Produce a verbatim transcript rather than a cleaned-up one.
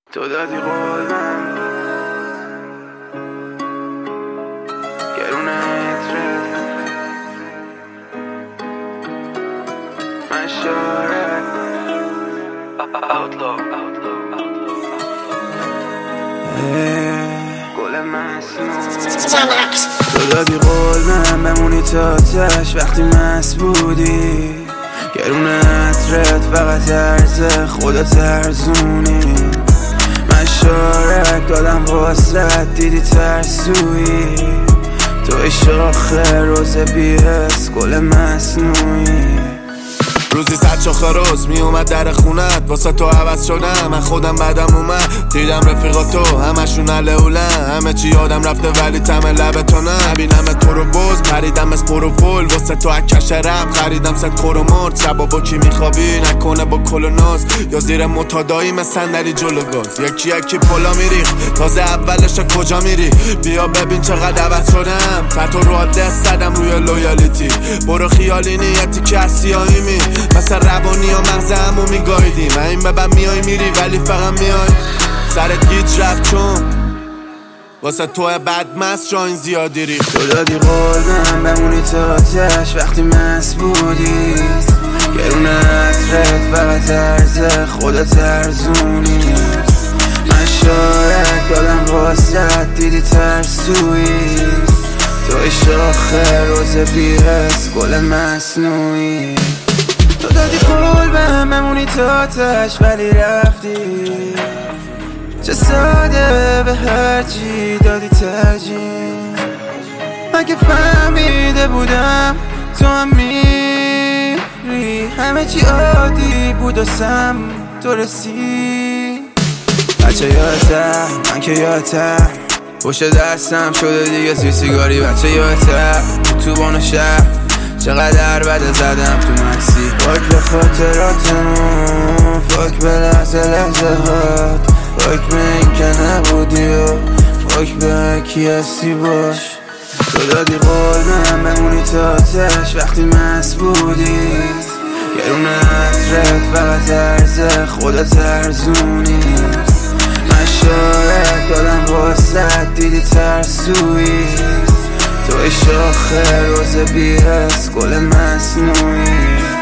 تو دادی قول من گرونه عطرت من شارک Outlaw گل مسموم تو دادی قول من بمونی تا آتش وقتی مست بودی گرونه عطرت فقط عرض خودت ارزونی من شارک دادم واسرت دیدی ترسویی تو عشق آخر روز بی‌حس گل مصنوعی روزی صد شاخه روز می اومد در خونت واسه تو عوض شدم من خودم بعدم اومد دیدم رفیقا تو همشون علهولن همه چی یادم رفته ولی تم لب تو نه نبینم تو رو بز پریدم از پروفول واسه تو اکش رب خریدم ست کرو مرد شبا با کی میخوابی نکنه با کل و ناز یا زیر متادایی مثل صندلی جلو گاز یکی یکی پلا میریخ تازه اولش کجا میری بیا ببین چقدر عوض شدم خطا رو دست زدم روی لویالیتی برو خیالی نیتی که از سیاهی می مثل روانی ها مغزه همو میگایدیم و این ببن میای میری ولی فقط میای سرت گیج رفت چون واسه توی بدمست جا این زیادی ریخت تو دادی قول من بمونی تا آتش وقتی مست بودی گرونه عطرت فقط عرض خودت ارزونی من شارک دادم واسرت دیدی ترسویی تو عشق آخر روز بی‌حس گل مصنوعی تو دادی قول بهم بمونی تا آتش ولی رفتی چه ساده به هرچی دادی ترجیح من که فهمیده بودم تو هم میری همه چی عادی بود و سم تو رسی بچه یادتم من که یادتم پشت دستم شده دیگه سی سیگاری بچه یادتم تو بانو شهر چقدر بده زدم تو مکسی فاک به خاطراتمون فاک به لحظه لحظه هات فاک به این که نبودی و فاک به کی هستی باش تو دادی قول من بمونی تا آتش وقتی مست بودی گرونه عطرت فقط عرض خودت ارزونی من شارک دادم واسرت دیدی ترسویی تو عشق آخر روز بی‌حس گل مصنوعی